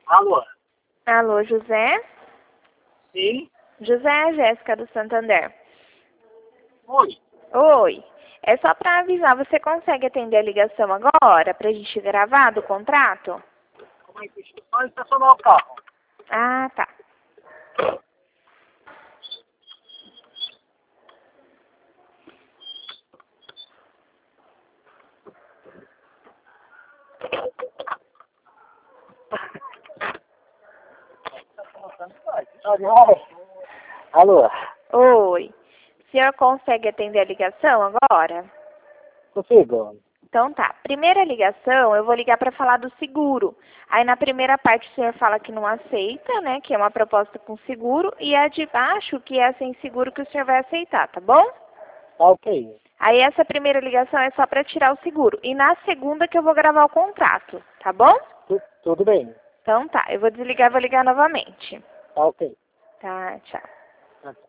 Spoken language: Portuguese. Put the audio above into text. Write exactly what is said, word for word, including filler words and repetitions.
Alô? Alô, José? Sim? José, é a Jéssica do Santander. Oi. Oi. É só para avisar, você consegue atender a ligação agora para a gente gravar do contrato? Como é que só estacionar o carro? Ah, tá. Alô? Oi. O senhor consegue atender a ligação agora? Consigo. Então tá. Primeira ligação, eu vou ligar para falar do seguro. Aí na primeira parte o senhor fala que não aceita, né? Que é uma proposta com seguro. E a de baixo, que é sem seguro, que o senhor vai aceitar, tá bom? Tá ok. Aí essa primeira ligação é só para tirar o seguro. E na segunda que eu vou gravar o contrato, tá bom? Tu- tudo bem. Então tá. Eu vou desligar e vou ligar novamente. Tá ok. Tá, tchau. Tá.